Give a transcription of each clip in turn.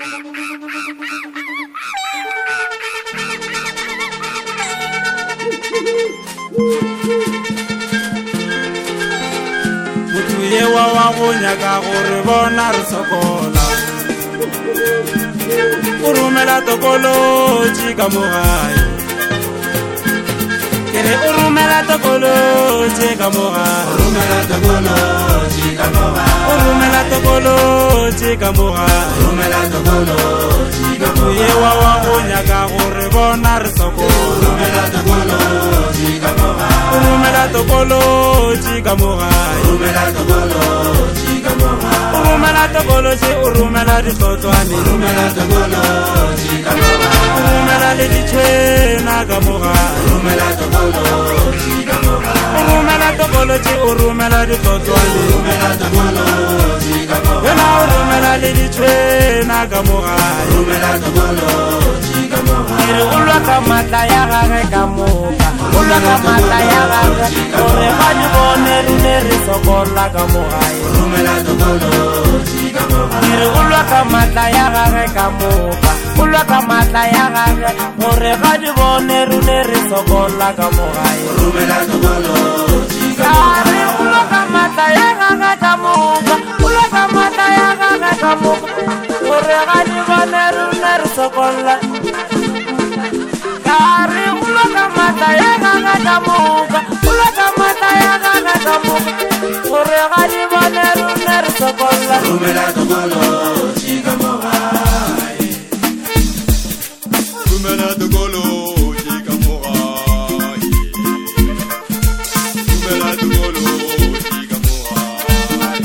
Mutuye wa nyaka gore bona re sokola urumela tokolo chika mogae kere urumela tokolo chika mogae urumela tokolo chika mogae urumela tokolo chika mogae urumela tokolo chika mogae wa nyaka gore bona re sokola urumela tokolo chika mogae urumela tokolo chika mogae urumela tokolo chika mogae urumela tokolo chi urumela ditlotswane urumela tokolo chika mogae urumela le ditshwena ka mogae urumela tokolo chika mogae urumela tokolo chi urumela ditlotswane urumela tokolo chika mogae yena urumela le ditshwena ka mogae urumela tokolo chika mogae ere ulwa ka matla ya gagwe ka moka ulwa ka matla ya gagwe gore ga di bone rune re sokola ka mogae urumela tokolo chika mogae ere ulwa ka matla ya gagwe ka moka ulwa ka matla ya gagwe gore ga di bone rune re sokola ka mogae urumela tokolo chika mogae ulwa ka matla ya gagwe ka moka ulwa ka matla ya gagwe ka moka gore ga di bone rune re sokola kare ulwa ka matla ya gagwe ka moka ulwa ka matla ya gagwe ka moka gore ga di bone rune re sokola urumela tokolo chika mogae urumela tokolo chika mogae urumela tokolo chika mogae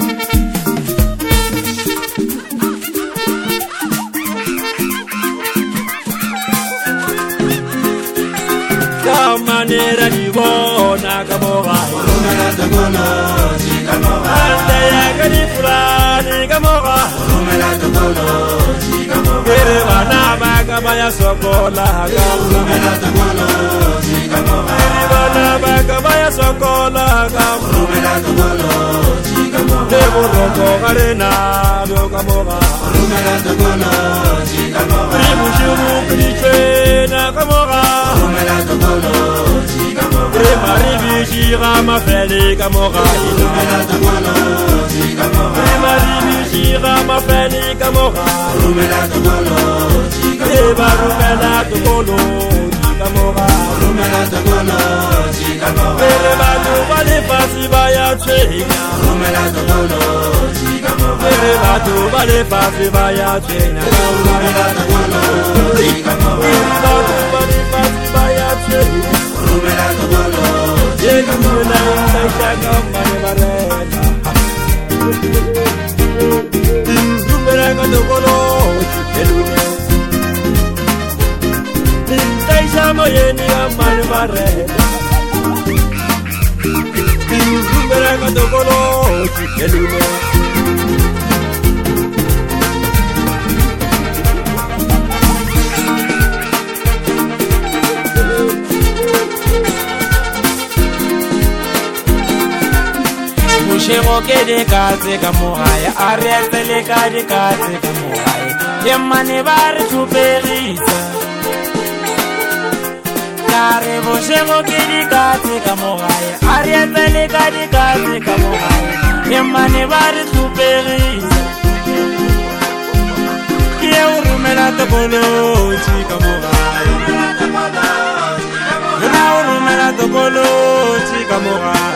kamanera di bona ka mogae urumela tokolo chika mogae ande ya ka di fulani ka mogae urumela tokolo chika mogae kere bana ba ka baya sokola ka urumela tokolo chika mogae kere bana ba ka baya sokola ka urumela tokolo chika mogae de boroko garena do ka mogae urumela tokolo chika mogae rimushimu kritena ka mogae urumela tokolo chika mogae maribishira mafele ka mogae urumela tokolo chika mogae maribishira mafele ka mogae urumela tokolo chika mogae barumela tokolo chika mogae urumela tokolo chika mogae pele batu bale fasi baya tshwenya urumela tokolo chika mogae pele batu bale fasi baya tshwenya urumela tokolo chika mogae batu bale fasi baya tshwenya urumela tokolo chika mogae shaka mare marena urumela tokolo elune Taisha yeni amare marena urumela tokolo elune Mushego ke de katse ka mogae a re etele ka de katse ka mogae ye mane ba re tshupegisa kare mushego ke de katse ka mogae a re etele ka de katse ka mogae ye mane ba re tshupegisa ke urumela tokolo chika mogae na urumela tokolo chika mogae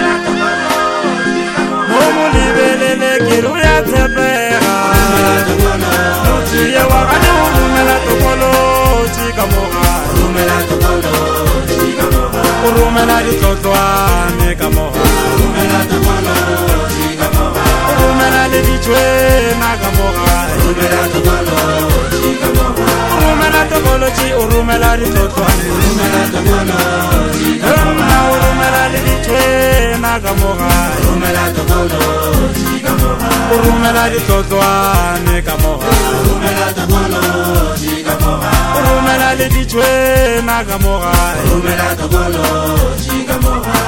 Mulibelele kiru ya tepega Nuchiye wakane urumela tokolo chika mogae urumela tokolo chika mogae urumela ditlotswane ka mogae urumela tokolo chika mogae urumela le ditshwena ka mogae urumela tokolo chika mogae urumela tokolo chi urumela ditlotswane urumela tokolo chika mogae urumela le ditshwena ka mogae urumela tokolo chika mogae urumela ditlotswane ka mogae urumela tokolo chika mogae urumela le ditshwena ka mogae urumela tokolo chika mogae